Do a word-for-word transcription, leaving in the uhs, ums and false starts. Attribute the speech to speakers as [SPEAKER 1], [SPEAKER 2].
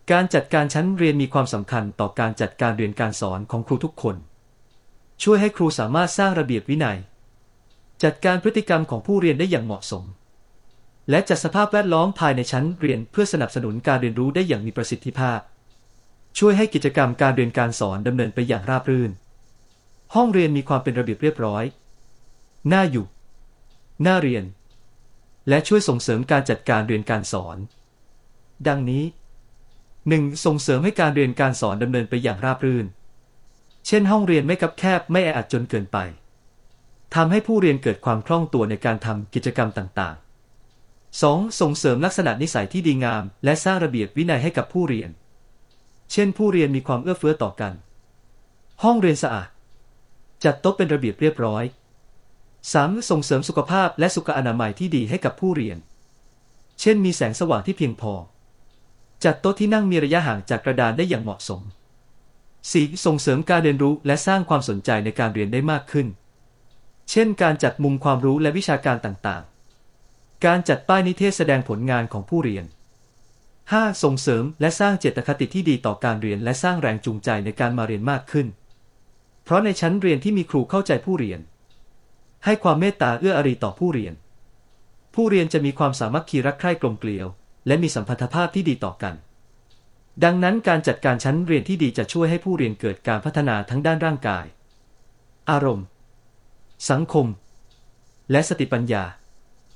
[SPEAKER 1] การจัดการชั้นเรียนมีความสำคัญต่อการจัดการเรียนการสอนของครูทุกคนช่วยให้ครูสามารถสร้างระเบียบวินัยจัดการพฤติกรรมของผู้เรียนได้อย่างเหมาะสมและจัดสภาพแวดล้อมภายในชั้นเรียนเพื่อสนับสนุนการเรียนรู้ได้อย่างมีประสิทธิภาพช่วยให้กิจกรรมการเรียนการสอนดำเนินไปอย่างราบรื่นห้องเรียนมีความเป็นระเบียบเรียบร้อยน่าอยู่น่าเรียนและช่วยส่งเสริมการจัดการเรียนการสอนดังนี้ หนึ่ง ส่งเสริมให้การเรียนการสอนดำเนินไปอย่างราบรื่นเช่นห้องเรียนไม่คับแคบไม่แออัดจนเกินไปทำให้ผู้เรียนเกิดความคล่องตัวในการทำกิจกรรมต่างๆ สอง ส่งเสริมลักษณะนิสัยที่ดีงามและสร้างระเบียบวินัยให้กับผู้เรียนเช่นผู้เรียนมีความเอื้อเฟื้อต่อกันห้องเรียนสะอาดจัดโต๊ะเป็นระเบียบเรียบร้อย สาม ส่งเสริมสุขภาพและสุขอนามัยที่ดีให้กับผู้เรียนเช่นมีแสงสว่างที่เพียงพอจัดโต๊ะที่นั่งมีระยะห่างจากกระดานได้อย่างเหมาะสม สี่ ส่งเสริมการเรียนรู้และสร้างความสนใจในการเรียนได้มากขึ้นเช่นการจัดมุมความรู้และวิชาการต่างๆการจัดป้ายนิเทศแสดงผลงานของผู้เรียน ห้า ส่งเสริมและสร้างเจตคติที่ดีต่อการเรียนและสร้างแรงจูงใจในการมาเรียนมากขึ้นเพราะในชั้นเรียนที่มีครูเข้าใจผู้เรียนให้ความเมตตาเอื้ออารีต่อผู้เรียนผู้เรียนจะมีความสามัคคีรักใคร่กลมเกลียวและมีสัมพันธภาพที่ดีต่อกันดังนั้นการจัดการชั้นเรียนที่ดีจะช่วยให้ผู้เรียนเกิดการพัฒนาทั้งด้านร่างกายอารมณ์สังคมและสติปัญญา